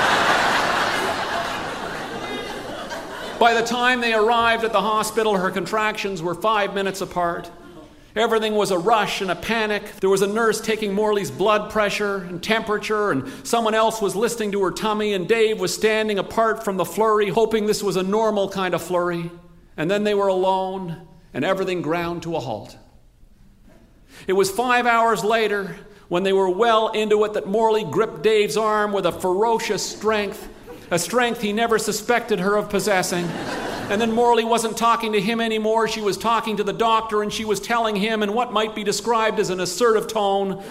By the time they arrived at the hospital, her contractions were 5 minutes apart. Everything was a rush and a panic. There was a nurse taking Morley's blood pressure and temperature, and someone else was listening to her tummy, and Dave was standing apart from the flurry, hoping this was a normal kind of flurry. And then they were alone, and everything ground to a halt. It was 5 hours later, when they were well into it, that Morley gripped Dave's arm with a ferocious strength, a strength he never suspected her of possessing. And then Morley wasn't talking to him anymore. She was talking to the doctor, and she was telling him in what might be described as an assertive tone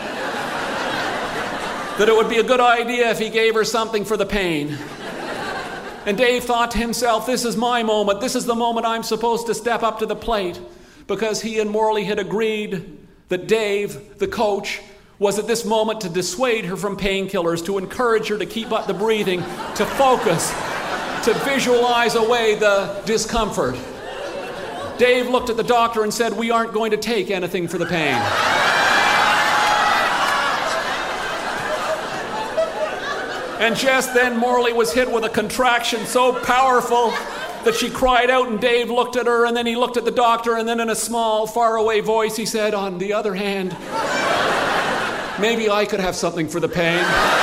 that it would be a good idea if he gave her something for the pain. And Dave thought to himself, this is my moment. This is the moment I'm supposed to step up to the plate, because he and Morley had agreed that Dave, the coach, was at this moment to dissuade her from painkillers, to encourage her to keep up the breathing, to focus, to visualize away the discomfort. Dave looked at the doctor and said, "We aren't going to take anything for the pain." And just then Morley was hit with a contraction so powerful that she cried out, and Dave looked at her, and then he looked at the doctor, and then in a small, faraway voice he said, "On the other hand, maybe I could have something for the pain."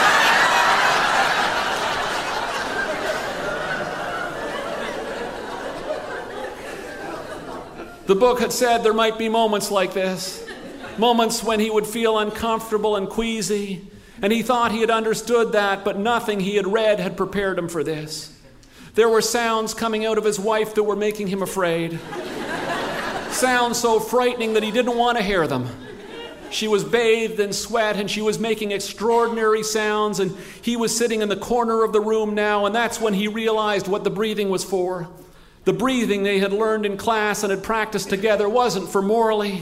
The book had said there might be moments like this, moments when he would feel uncomfortable and queasy, and he thought he had understood that, but nothing he had read had prepared him for this. There were sounds coming out of his wife that were making him afraid. Sounds so frightening that he didn't want to hear them. She was bathed in sweat, and she was making extraordinary sounds, and he was sitting in the corner of the room now, and that's when he realized what the breathing was for. The breathing they had learned in class and had practiced together wasn't for Morley.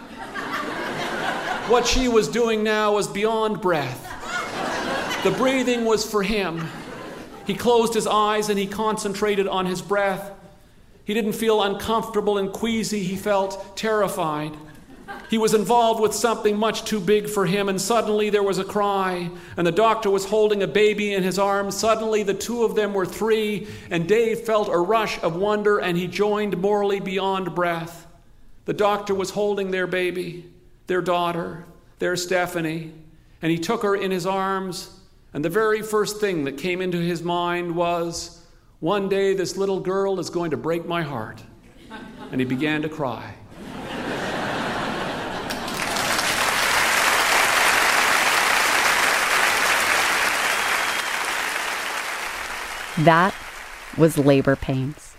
What she was doing now was beyond breath. The breathing was for him. He closed his eyes and he concentrated on his breath. He didn't feel uncomfortable and queasy. He felt terrified. He was involved with something much too big for him, and suddenly there was a cry, and the doctor was holding a baby in his arms. Suddenly the two of them were three, and Dave felt a rush of wonder, and he joined Morley beyond breath. The doctor was holding their baby, their daughter, their Stephanie, and he took her in his arms, and the very first thing that came into his mind was, one day this little girl is going to break my heart. And he began to cry. That was labor pains.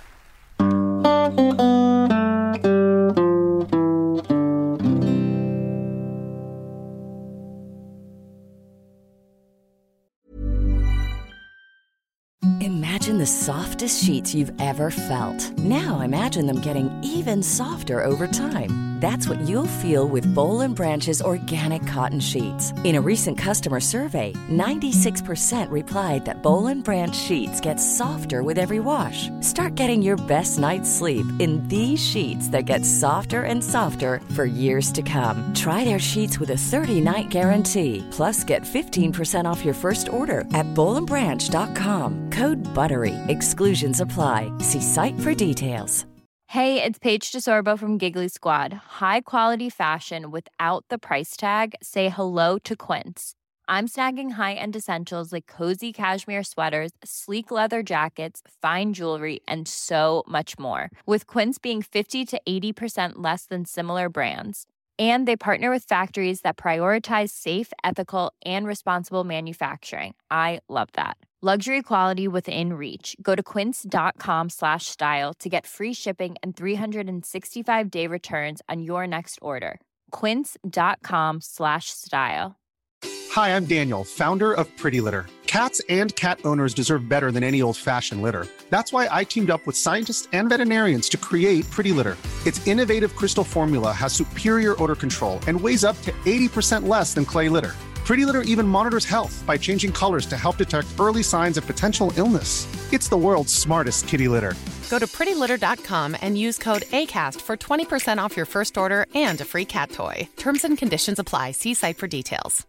imagine the softest sheets you've ever felt. Now imagine them getting even softer over time. That's what you'll feel with Boll & Branch's organic cotton sheets. In a recent customer survey, 96% replied that Boll & Branch sheets get softer with every wash. Start getting your best night's sleep in these sheets that get softer and softer for years to come. Try their sheets with a 30-night guarantee. Plus, get 15% off your first order at bollandbranch.com. Code BUTTERY. Exclusions apply. See site for details. Hey, it's Paige DeSorbo from Giggly Squad. High quality fashion without the price tag. Say hello to Quince. I'm snagging high-end essentials like cozy cashmere sweaters, sleek leather jackets, fine jewelry, and so much more. With Quince being 50 to 80% less than similar brands. And they partner with factories that prioritize safe, ethical, and responsible manufacturing. I love that. Luxury quality within reach. Go to quince.com/style to get free shipping and 365-day returns on your next order. Quince.com/style. Hi, I'm Daniel, founder of Pretty Litter. Cats and cat owners deserve better than any old-fashioned litter. That's why I teamed up with scientists and veterinarians to create Pretty Litter. Its innovative crystal formula has superior odor control and weighs up to 80% less than clay litter. Pretty Litter even monitors health by changing colors to help detect early signs of potential illness. It's the world's smartest kitty litter. Go to prettylitter.com and use code ACAST for 20% off your first order and a free cat toy. Terms and conditions apply. See site for details.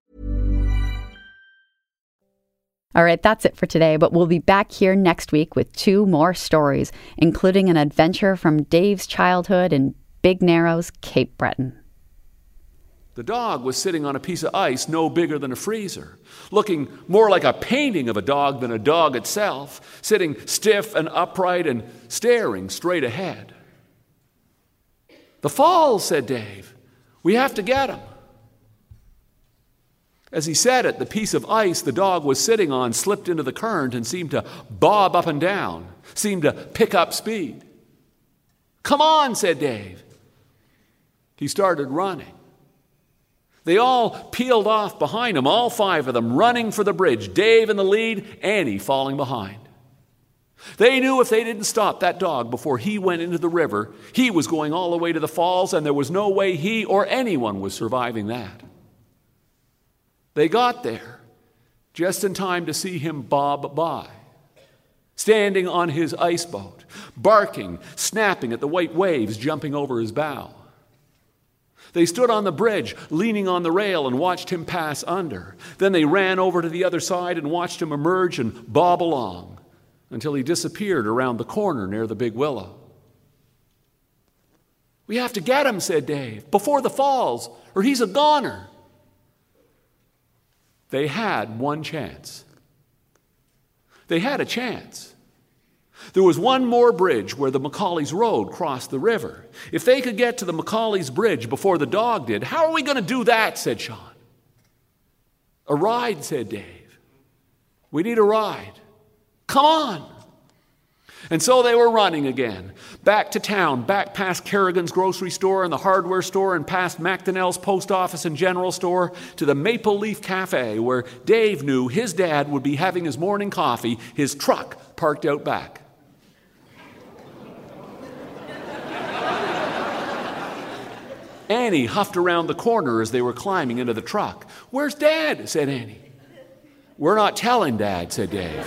All right, that's it for today, but we'll be back here next week with 2 more stories, including an adventure from Dave's childhood in Big Narrows, Cape Breton. The dog was sitting on a piece of ice no bigger than a freezer, looking more like a painting of a dog than a dog itself, sitting stiff and upright and staring straight ahead. "The falls," said Dave. "We have to get him." As he said it, the piece of ice the dog was sitting on slipped into the current and seemed to bob up and down, seemed to pick up speed. "Come on," said Dave. He started running. They all peeled off behind him, all 5 of them, running for the bridge, Dave in the lead, Annie falling behind. They knew if they didn't stop that dog before he went into the river, he was going all the way to the falls, and there was no way he or anyone was surviving that. They got there just in time to see him bob by, standing on his ice boat, barking, snapping at the white waves jumping over his bow. They stood on the bridge, leaning on the rail, and watched him pass under. Then they ran over to the other side and watched him emerge and bob along until he disappeared around the corner near the big willow. "We have to get him," said Dave, "before the falls, or he's a goner." They had one chance. They had a chance. There was one more bridge where the Macaulay's Road crossed the river. If they could get to the Macaulay's Bridge before the dog did, "How are we going to do that?" said Sean. "A ride," said Dave. "We need a ride. Come on." And so they were running again, back to town, back past Kerrigan's grocery store and the hardware store and past McDonnell's post office and general store to the Maple Leaf Cafe, where Dave knew his dad would be having his morning coffee, his truck parked out back. Annie huffed around the corner as they were climbing into the truck. "Where's Dad?" said Annie. "We're not telling Dad," said Dave.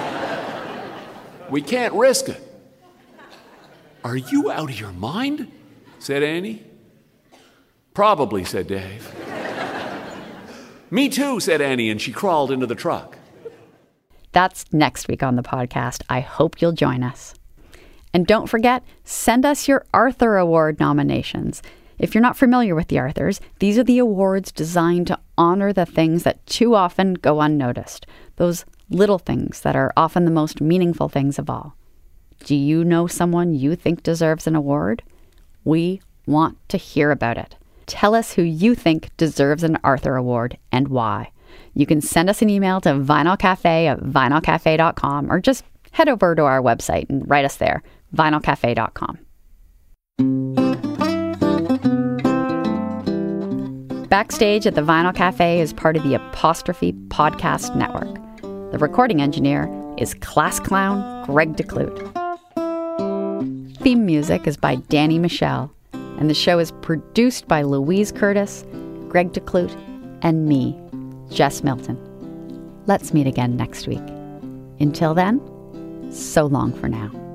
"We can't risk it." "Are you out of your mind?" said Annie. "Probably," said Dave. "Me too," said Annie, and she crawled into the truck. That's next week on the podcast. I hope you'll join us. And don't forget, send us your Arthur Award nominations. If you're not familiar with the Arthurs, these are the awards designed to honor the things that too often go unnoticed. Those little things that are often the most meaningful things of all. Do you know someone you think deserves an award? We want to hear about it. Tell us who you think deserves an Arthur Award and why. You can send us an email to vinylcafe@vinylcafe.com or just head over to our website and write us there, vinylcafe.com. Backstage at the Vinyl Cafe is part of the Apostrophe Podcast Network. The recording engineer is class clown Greg DeClute. Theme music is by Danny Michelle, and the show is produced by Louise Curtis, Greg DeClute, and me, Jess Milton. Let's meet again next week. Until then, so long for now.